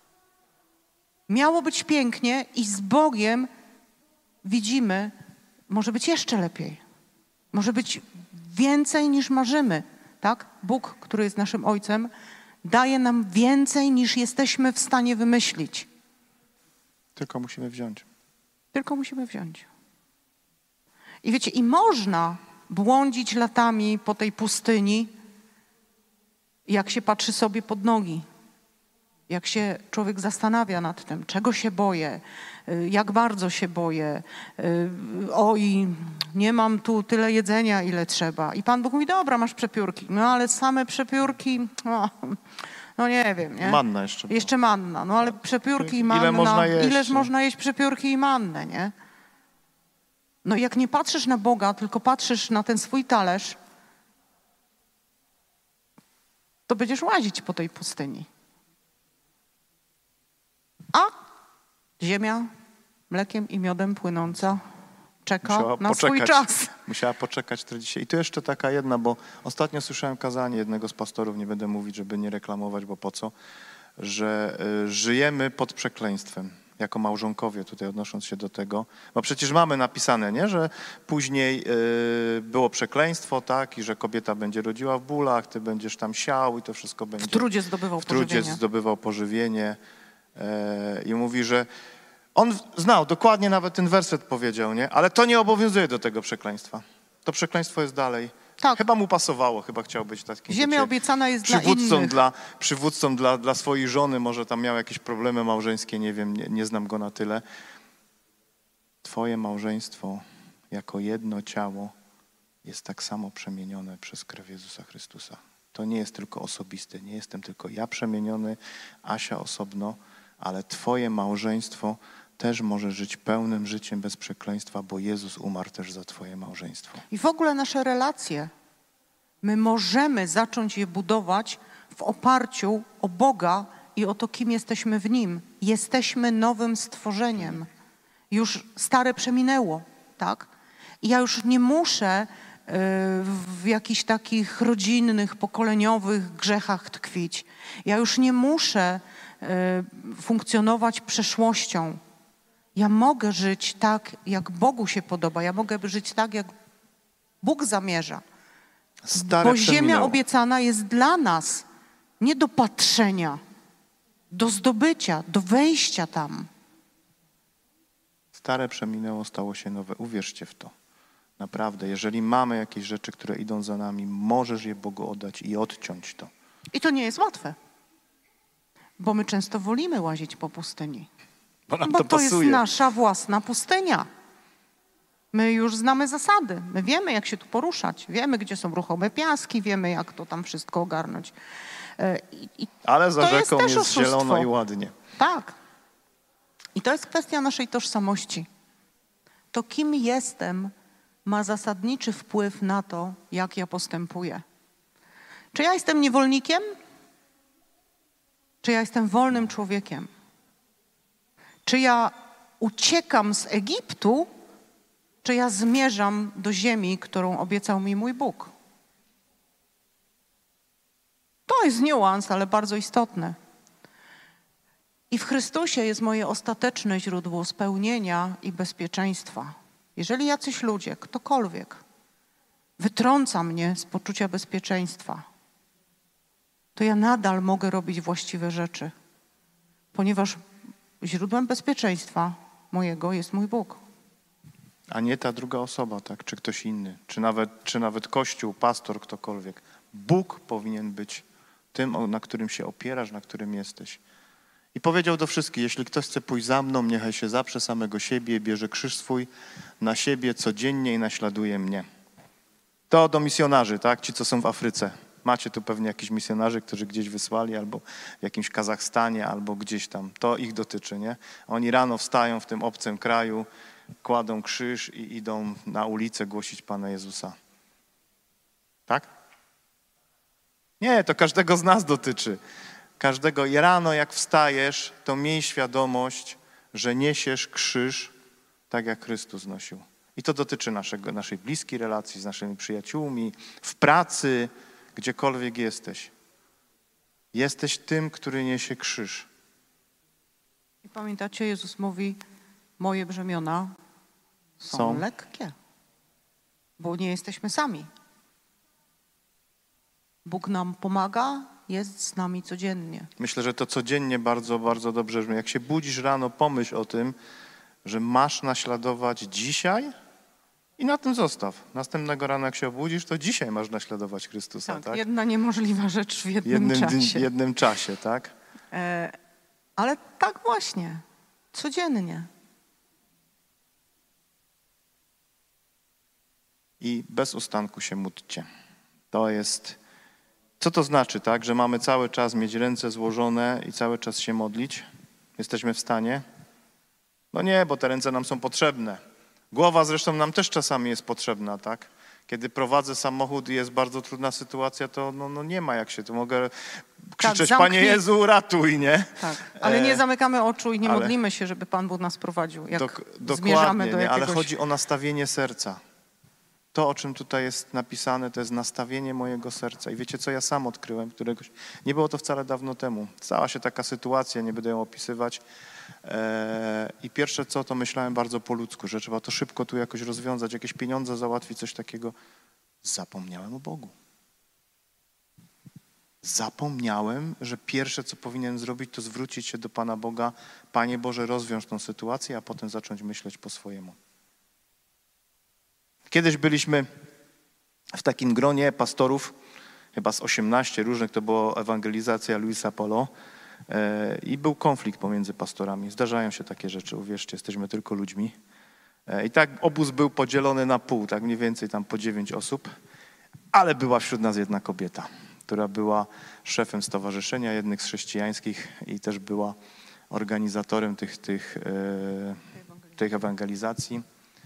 Speaker 2: Miało być pięknie i z Bogiem widzimy, może być jeszcze lepiej. Może być więcej niż marzymy, tak? Bóg, który jest naszym Ojcem, daje nam więcej niż jesteśmy w stanie wymyślić.
Speaker 1: Tylko musimy wziąć.
Speaker 2: Tylko musimy wziąć. I wiecie, i można błądzić latami po tej pustyni, jak się patrzy sobie pod nogi. Jak się człowiek zastanawia nad tym, czego się boję, jak bardzo się boję. Oj, nie mam tu tyle jedzenia, ile trzeba. I Pan Bóg mówi, dobra, masz przepiórki. No ale same przepiórki, no, no nie wiem, nie?
Speaker 1: Manna jeszcze.
Speaker 2: Jeszcze manna, no ale przepiórki i manna.
Speaker 1: Ile można jeść?
Speaker 2: Ileż można jeść przepiórki i mannę, nie? No jak nie patrzysz na Boga, tylko patrzysz na ten swój talerz, to będziesz łazić po tej pustyni. Ziemia mlekiem i miodem płynąca czeka
Speaker 1: Musiała
Speaker 2: na swój
Speaker 1: poczekać.
Speaker 2: czas.
Speaker 1: Musiała poczekać czterdzieści. I tu jeszcze taka jedna, bo ostatnio słyszałem kazanie jednego z pastorów, nie będę mówić, żeby nie reklamować, bo po co, że y, żyjemy pod przekleństwem. Jako małżonkowie, tutaj odnosząc się do tego, bo przecież mamy napisane, nie, że później y, było przekleństwo, tak, i że kobieta będzie rodziła w bólach, ty będziesz tam siał i to wszystko będzie...
Speaker 2: W trudzie zdobywał
Speaker 1: w trudzie
Speaker 2: pożywienie.
Speaker 1: zdobywał pożywienie. E, I mówi, że on znał, dokładnie nawet ten werset powiedział, nie, ale to nie obowiązuje do tego przekleństwa. To przekleństwo jest dalej.
Speaker 2: Tak.
Speaker 1: Chyba mu pasowało, chyba chciał być takim,
Speaker 2: Ziemia
Speaker 1: wiecie,
Speaker 2: obiecana jest dla
Speaker 1: przywódcą
Speaker 2: innych.
Speaker 1: dla, przywódcą dla, dla swojej żony, może tam miał jakieś problemy małżeńskie, nie wiem, nie, nie znam go na tyle. Twoje małżeństwo jako jedno ciało jest tak samo przemienione przez krew Jezusa Chrystusa. To nie jest tylko osobiste, nie jestem tylko ja przemieniony, Asia osobno, ale twoje małżeństwo też może żyć pełnym życiem bez przekleństwa, bo Jezus umarł też za twoje małżeństwo.
Speaker 2: I w ogóle nasze relacje, my możemy zacząć je budować w oparciu o Boga i o to, kim jesteśmy w Nim. Jesteśmy nowym stworzeniem. Już stare przeminęło, tak? I ja już nie muszę y, w jakichś takich rodzinnych, pokoleniowych grzechach tkwić. Ja już nie muszę y, funkcjonować przeszłością. Ja mogę żyć tak, jak Bogu się podoba. Ja mogę żyć tak, jak Bóg zamierza.
Speaker 1: Stare
Speaker 2: Bo ziemia
Speaker 1: przeminęło.
Speaker 2: obiecana jest dla nas, nie do patrzenia, do zdobycia, do wejścia tam.
Speaker 1: Stare przeminęło, stało się nowe. Uwierzcie w to. Naprawdę, jeżeli mamy jakieś rzeczy, które idą za nami, możesz je Bogu oddać i odciąć to.
Speaker 2: I to nie jest łatwe, bo my często wolimy łazić po pustyni.
Speaker 1: Bo nam
Speaker 2: Bo
Speaker 1: to
Speaker 2: to jest
Speaker 1: pasuje.
Speaker 2: nasza własna pustynia. My już znamy zasady, my wiemy, jak się tu poruszać, wiemy, gdzie są ruchome piaski, wiemy, jak to tam wszystko ogarnąć. E, I, i
Speaker 1: Ale za
Speaker 2: to jest
Speaker 1: rzeką
Speaker 2: też
Speaker 1: jest,
Speaker 2: oszustwo.
Speaker 1: zielono i ładnie.
Speaker 2: Tak. I to jest kwestia naszej tożsamości. To, kim jestem, ma zasadniczy wpływ na to, jak ja postępuję. Czy ja jestem niewolnikiem? Czy ja jestem wolnym człowiekiem? Czy ja uciekam z Egiptu, czy ja zmierzam do ziemi, którą obiecał mi mój Bóg? To jest niuans, ale bardzo istotny. I w Chrystusie jest moje ostateczne źródło spełnienia i bezpieczeństwa. Jeżeli jacyś ludzie, ktokolwiek, wytrąca mnie z poczucia bezpieczeństwa, to ja nadal mogę robić właściwe rzeczy, ponieważ źródłem bezpieczeństwa mojego jest mój Bóg.
Speaker 1: A nie ta druga osoba, tak? Czy ktoś inny, czy nawet, czy nawet Kościół, pastor, ktokolwiek. Bóg powinien być tym, na którym się opierasz, na którym jesteś. I powiedział do wszystkich, jeśli ktoś chce pójść za mną, niechaj się zaprze samego siebie, bierze krzyż swój na siebie codziennie i naśladuje mnie. To do misjonarzy, tak? Ci, co są w Afryce. Macie tu pewnie jakichś misjonarzy, którzy gdzieś wysłali, albo w jakimś Kazachstanie, albo gdzieś tam. To ich dotyczy, nie? Oni rano wstają w tym obcym kraju, kładą krzyż i idą na ulicę głosić Pana Jezusa. Tak? Nie, to każdego z nas dotyczy. Każdego. I rano jak wstajesz, to miej świadomość, że niesiesz krzyż tak jak Chrystus nosił. I to dotyczy naszego, naszej bliskiej relacji z naszymi przyjaciółmi, w pracy, gdziekolwiek jesteś. Jesteś tym, który niesie krzyż.
Speaker 2: I pamiętacie, Jezus mówi, moje brzemiona są,
Speaker 1: Są.
Speaker 2: lekkie, bo nie jesteśmy sami. Bóg nam pomaga, jest z nami codziennie.
Speaker 1: Myślę, że to codziennie bardzo, bardzo dobrze brzmi. Jak się budzisz rano, pomyśl o tym, że masz naśladować dzisiaj i na tym zostaw. Następnego rana, jak się obudzisz, to dzisiaj masz naśladować Chrystusa, tak?
Speaker 2: Tak, jedna niemożliwa rzecz w
Speaker 1: W
Speaker 2: jednym
Speaker 1: jednym,
Speaker 2: czasie.
Speaker 1: dni- jednym czasie, tak?
Speaker 2: E, ale tak właśnie, codziennie.
Speaker 1: I bez ustanku się módlcie. To jest... Co to znaczy, tak? Że mamy cały czas mieć ręce złożone i cały czas się modlić? Jesteśmy w stanie? No nie, bo te ręce nam są potrzebne. Głowa zresztą nam też czasami jest potrzebna, tak? Kiedy prowadzę samochód i jest bardzo trudna sytuacja, to no, no nie ma jak się, to mogę krzyczeć,
Speaker 2: zamknij.
Speaker 1: Panie Jezu, ratuj, nie?
Speaker 2: Tak, ale nie
Speaker 1: E,
Speaker 2: zamykamy oczu i nie
Speaker 1: ale-
Speaker 2: modlimy się, żeby Pan Bóg nas prowadził, jak
Speaker 1: Dok-
Speaker 2: zmierzamy
Speaker 1: dokładnie,
Speaker 2: do
Speaker 1: nie?
Speaker 2: jakiegoś...
Speaker 1: Ale chodzi o nastawienie serca. To, o czym tutaj jest napisane, to jest nastawienie mojego serca. I wiecie, co ja sam odkryłem któregoś... Nie było to wcale dawno temu. Stała się taka sytuacja, nie będę ją opisywać. Eee, I pierwsze co, to myślałem bardzo po ludzku, że trzeba to szybko tu jakoś rozwiązać, jakieś pieniądze załatwić, coś takiego. Zapomniałem o Bogu. Zapomniałem, że pierwsze, co powinienem zrobić, to zwrócić się do Pana Boga. Panie Boże, rozwiąż tą sytuację, a potem zacząć myśleć po swojemu. Kiedyś byliśmy w takim gronie pastorów, chyba z osiemnastu różnych, to była ewangelizacja Luisa Polo e, i był konflikt pomiędzy pastorami. Zdarzają się takie rzeczy, uwierzcie, jesteśmy tylko ludźmi. E, I tak obóz był podzielony na pół, tak mniej więcej tam po dziewięć osób, ale była wśród nas jedna kobieta, która była szefem stowarzyszenia jednych z chrześcijańskich i też była organizatorem tych, tych, e, tych ewangelizacji.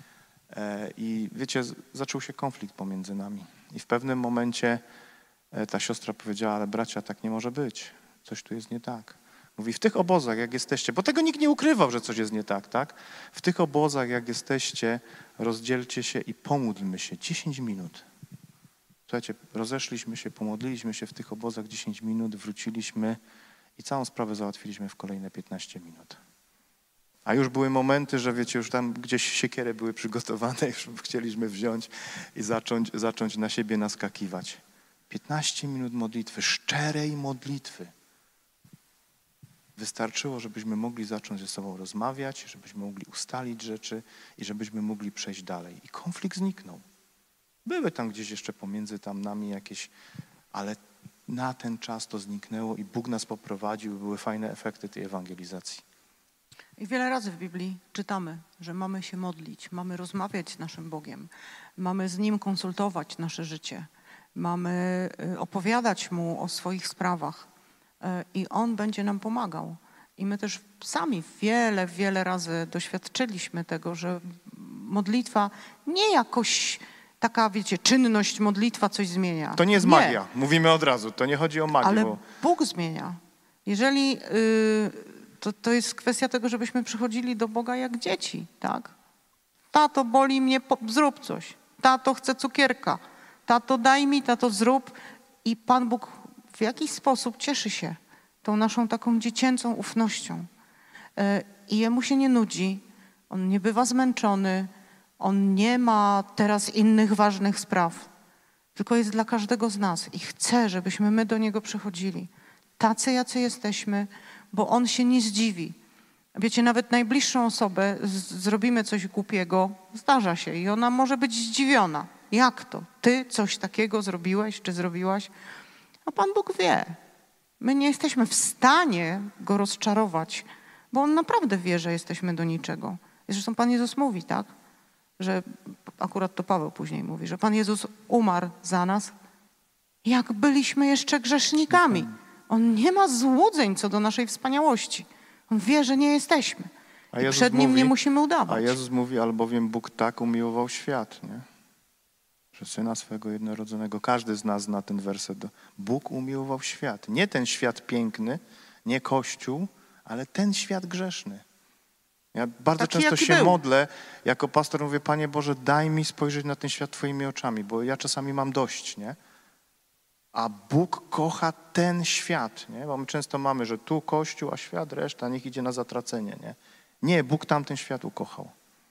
Speaker 1: I wiecie, zaczął się konflikt pomiędzy nami. I w pewnym momencie ta siostra powiedziała, ale bracia, tak nie może być. Coś tu jest nie tak. Mówi, w tych obozach, jak jesteście, bo tego nikt nie ukrywał, że coś jest nie tak, tak? W tych obozach, jak jesteście, rozdzielcie się i pomódlmy się dziesięć minut. Słuchajcie, rozeszliśmy się, pomodliliśmy się w tych obozach dziesięć minut, wróciliśmy i całą sprawę załatwiliśmy w kolejne piętnaście minut. A już były momenty, że wiecie, już tam gdzieś siekiery były przygotowane, już chcieliśmy wziąć i zacząć, zacząć na siebie naskakiwać. piętnaście minut modlitwy, szczerej modlitwy. Wystarczyło, żebyśmy mogli zacząć ze sobą rozmawiać, żebyśmy mogli ustalić rzeczy i żebyśmy mogli przejść dalej. I konflikt zniknął. Były tam gdzieś jeszcze pomiędzy tam nami jakieś, ale na ten czas to zniknęło i Bóg nas poprowadził, były fajne efekty tej ewangelizacji.
Speaker 2: I wiele razy w Biblii czytamy, że mamy się modlić, mamy rozmawiać z naszym Bogiem, mamy z Nim konsultować nasze życie, mamy opowiadać Mu o swoich sprawach i On będzie nam pomagał. I my też sami wiele, wiele razy doświadczyliśmy tego, że modlitwa nie jakoś taka, wiecie, czynność, modlitwa coś zmienia.
Speaker 1: To nie jest magia, mówimy od razu, to nie chodzi o magię.
Speaker 2: Ale
Speaker 1: bo...
Speaker 2: Bóg zmienia. Jeżeli... Yy, To, to jest kwestia tego, żebyśmy przychodzili do Boga jak dzieci, tak? Tato, boli mnie, po, zrób coś. Tato, chcę cukierka. Tato, daj mi, tato, zrób. I Pan Bóg w jakiś sposób cieszy się tą naszą taką dziecięcą ufnością. I Jemu się nie nudzi, On nie bywa zmęczony, On nie ma teraz innych ważnych spraw, tylko jest dla każdego z nas i chce, żebyśmy my do Niego przychodzili. Tacy, jacy jesteśmy, bo On się nie zdziwi. Wiecie, nawet najbliższą osobę z- zrobimy coś głupiego, zdarza się i ona może być zdziwiona. Jak to? Ty coś takiego zrobiłeś czy zrobiłaś? A Pan Bóg wie. My nie jesteśmy w stanie Go rozczarować, bo On naprawdę wie, że jesteśmy do niczego. I zresztą Pan Jezus mówi, tak? Że akurat to Paweł później mówi, że Pan Jezus umarł za nas, jak byliśmy jeszcze grzesznikami. On nie ma złudzeń co do naszej wspaniałości. On wie, że nie jesteśmy.
Speaker 1: A
Speaker 2: I
Speaker 1: Jezus
Speaker 2: przed Nim
Speaker 1: mówi-
Speaker 2: nie musimy udawać.
Speaker 1: A Jezus mówi, albowiem Bóg tak umiłował świat, nie? Że Syna swego jednorodzonego. Każdy z nas zna ten werset. Bóg umiłował świat. Nie ten świat piękny, nie Kościół, ale ten świat grzeszny. Ja bardzo
Speaker 2: Taki,
Speaker 1: często
Speaker 2: jaki
Speaker 1: się
Speaker 2: był.
Speaker 1: modlę, jako pastor mówię, Panie Boże, daj mi spojrzeć na ten świat Twoimi oczami, bo ja czasami mam dość, nie? A Bóg kocha ten świat, nie? Bo my często mamy, że tu Kościół, a świat, reszta, niech idzie na zatracenie, nie? Nie, Bóg tamten świat ukochał.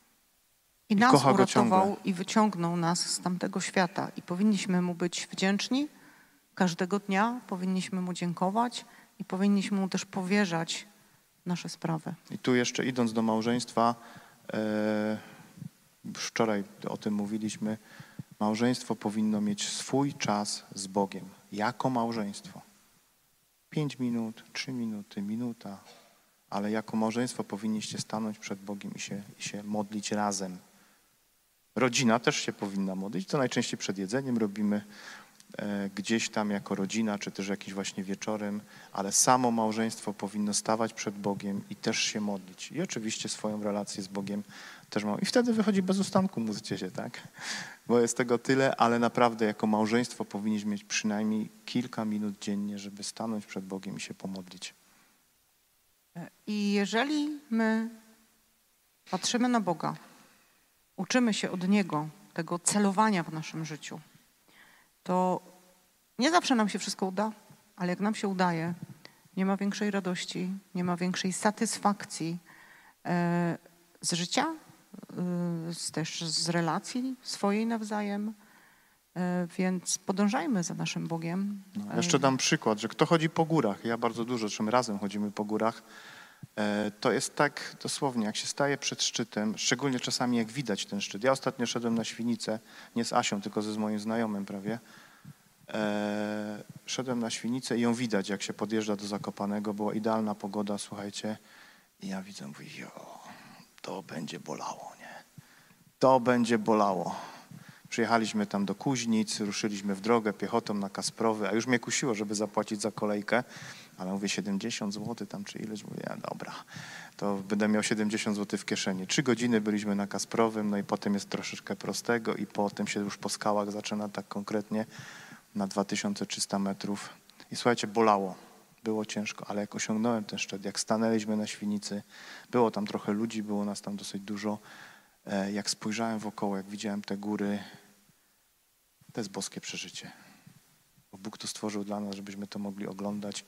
Speaker 2: I nas
Speaker 1: kocha go
Speaker 2: uratował
Speaker 1: ciągle.
Speaker 2: i wyciągnął nas z tamtego świata. I powinniśmy Mu być wdzięczni każdego dnia, powinniśmy Mu dziękować i powinniśmy Mu też powierzać nasze sprawy.
Speaker 1: I tu jeszcze idąc do małżeństwa, e, już wczoraj o tym mówiliśmy, małżeństwo powinno mieć swój czas z Bogiem. Jako małżeństwo. Pięć minut, trzy minuty, minuta. Ale jako małżeństwo powinniście stanąć przed Bogiem i się, i się modlić razem. Rodzina też się powinna modlić. To najczęściej przed jedzeniem robimy e, gdzieś tam jako rodzina, czy też jakiś właśnie wieczorem, ale samo małżeństwo powinno stawać przed Bogiem i też się modlić. I oczywiście swoją relację z Bogiem też ma. I wtedy wychodzi bez ustanku, módlcie się, tak? bo jest tego tyle, ale naprawdę jako małżeństwo powinniśmy mieć przynajmniej kilka minut dziennie, żeby stanąć przed Bogiem i się pomodlić.
Speaker 2: I jeżeli my patrzymy na Boga, uczymy się od Niego tego celowania w naszym życiu, to nie zawsze nam się wszystko uda, ale jak nam się udaje, nie ma większej radości, nie ma większej satysfakcji e, z życia, e, z, też z relacji swojej nawzajem, e, więc podążajmy za naszym Bogiem.
Speaker 1: No, jeszcze dam przykład, że kto chodzi po górach, ja bardzo dużo, czym razem chodzimy po górach, e, to jest tak dosłownie, jak się staje przed szczytem, szczególnie czasami jak widać ten szczyt. Ja ostatnio szedłem na Świnicę, nie z Asią, tylko ze z moim znajomym prawie. E, szedłem na Świnicę i ją widać, jak się podjeżdża do Zakopanego. Była idealna pogoda, słuchajcie. I ja widzę, mówię, jo, to będzie bolało, nie? To będzie bolało. Przyjechaliśmy tam do Kuźnic, ruszyliśmy w drogę piechotą na Kasprowy, a już mnie kusiło, żeby zapłacić za kolejkę, ale mówię siedemdziesiąt złotych tam czy ileś, mówię, ja, dobra, to będę miał siedemdziesiąt złotych w kieszeni. Trzy godziny byliśmy na Kasprowym, no i potem jest troszeczkę prostego i potem się już po skałach zaczyna tak konkretnie na dwa tysiące trzysta metrów. I słuchajcie, bolało, było ciężko, ale jak osiągnąłem ten szczyt, jak stanęliśmy na Świnicy, było tam trochę ludzi, było nas tam dosyć dużo, jak spojrzałem wokoło, jak widziałem te góry, to jest boskie przeżycie. Bo Bóg to stworzył dla nas, żebyśmy to mogli oglądać.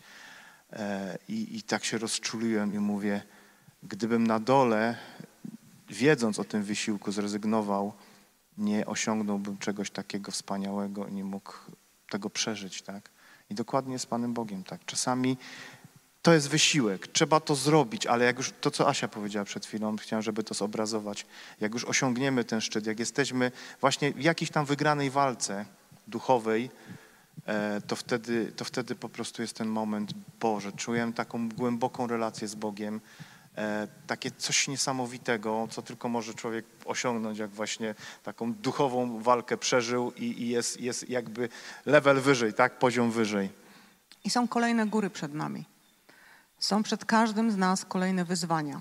Speaker 1: I, i tak się rozczuliłem i mówię, gdybym na dole, wiedząc o tym wysiłku, zrezygnował, nie osiągnąłbym czegoś takiego wspaniałego i nie mógł tego przeżyć, tak? I dokładnie z Panem Bogiem, tak? Czasami to jest wysiłek, trzeba to zrobić, ale jak już to, co Asia powiedziała przed chwilą, chciałem, żeby to zobrazować, jak już osiągniemy ten szczyt, jak jesteśmy właśnie w jakiejś tam wygranej walce duchowej, to wtedy, to wtedy po prostu jest ten moment, Boże, czuję taką głęboką relację z Bogiem, takie coś niesamowitego, co tylko może człowiek osiągnąć, jak właśnie taką duchową walkę przeżył i, i jest, jest jakby level wyżej, tak, poziom wyżej.
Speaker 2: I są kolejne góry przed nami. Są przed każdym z nas kolejne wyzwania.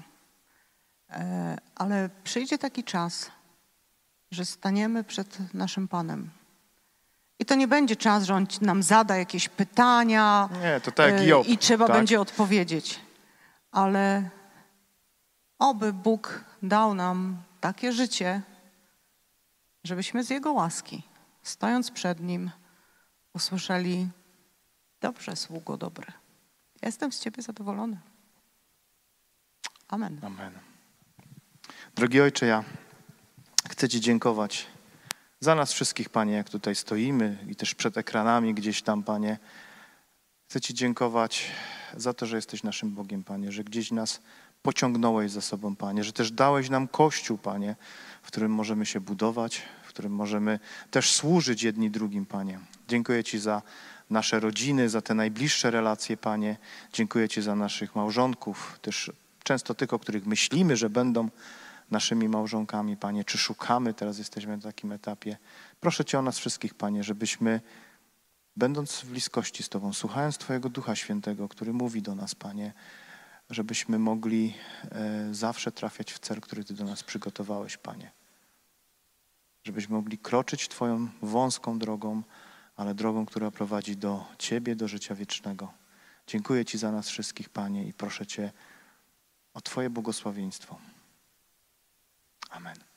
Speaker 2: Ale przyjdzie taki czas, że staniemy przed naszym Panem. I to nie będzie czas, że On nam zada jakieś pytania.
Speaker 1: Nie, to tak jak Job,
Speaker 2: i trzeba
Speaker 1: tak?
Speaker 2: będzie odpowiedzieć. Ale oby Bóg dał nam takie życie, żebyśmy z Jego łaski, stojąc przed Nim, usłyszeli: dobrze, sługo dobry. Jestem z Ciebie zadowolony. Amen.
Speaker 1: Amen. Drogi Ojcze, ja chcę Ci dziękować za nas wszystkich, Panie, jak tutaj stoimy i też przed ekranami gdzieś tam, Panie. Chcę Ci dziękować za to, że jesteś naszym Bogiem, Panie, że gdzieś nas pociągnąłeś za sobą, Panie, że też dałeś nam Kościół, Panie, w którym możemy się budować, w którym możemy też służyć jedni drugim, Panie. Dziękuję Ci za nasze rodziny, za te najbliższe relacje, Panie. Dziękuję Ci za naszych małżonków, też często tych, o których myślimy, że będą naszymi małżonkami, Panie, czy szukamy, teraz jesteśmy na takim etapie. Proszę Cię o nas wszystkich, Panie, żebyśmy, będąc w bliskości z Tobą, słuchając Twojego Ducha Świętego, który mówi do nas, Panie, żebyśmy mogli e, zawsze trafiać w cel, który Ty do nas przygotowałeś, Panie. Żebyśmy mogli kroczyć Twoją wąską drogą, ale drogą, która prowadzi do Ciebie, do życia wiecznego. Dziękuję Ci za nas wszystkich, Panie, i proszę Cię o Twoje błogosławieństwo. Amen.